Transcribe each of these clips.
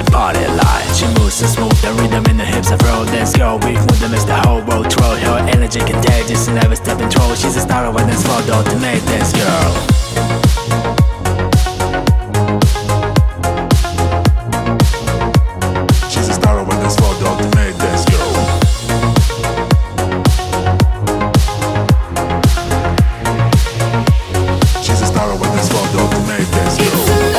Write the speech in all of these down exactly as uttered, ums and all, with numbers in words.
keeping party alive. She moves so smooth, the rhythm in the hips of roll. Dance girl, weak movement makes the whole world twirl. Her energy contagious and never step in control. She's a star of a dance floor, the ultimate dance girl. She's a star of a dance floor, the ultimate dance girl. She's a star of a dance floor, the ultimate dance girl.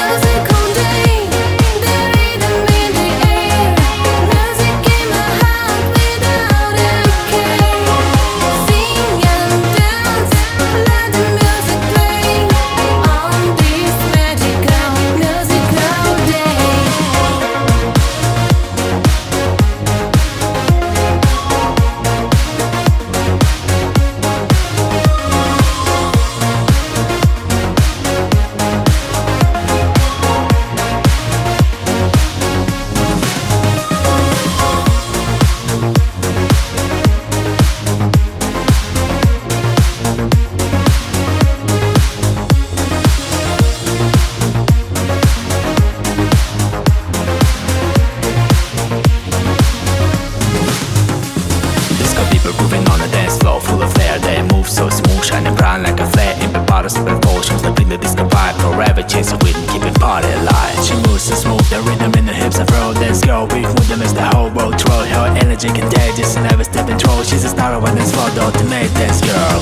So smooth, shining bright like a flare. In the bottles, spend potions, the beat, the disco vibe. Forever chase the rhythm, keeping party alive. She moves so smooth, the rhythm in the hips of roll. Dance girl, weak movement makes the whole world twirl. Her energy contagious and never step in control. She's a star of a dance floor, the ultimate dance girl.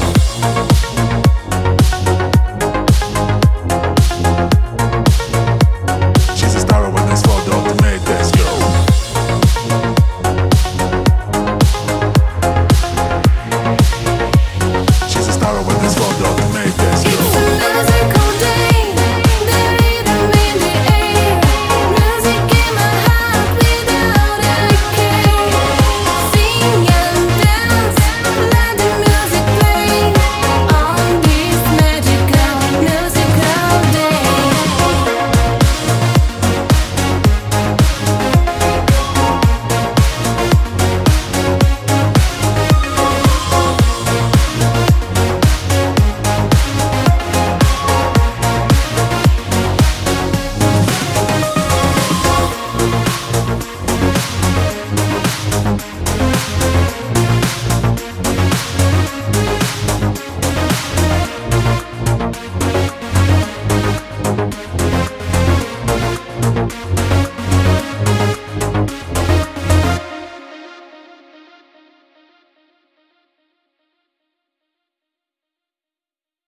She's a star of a dance floor, the ultimate dance girl.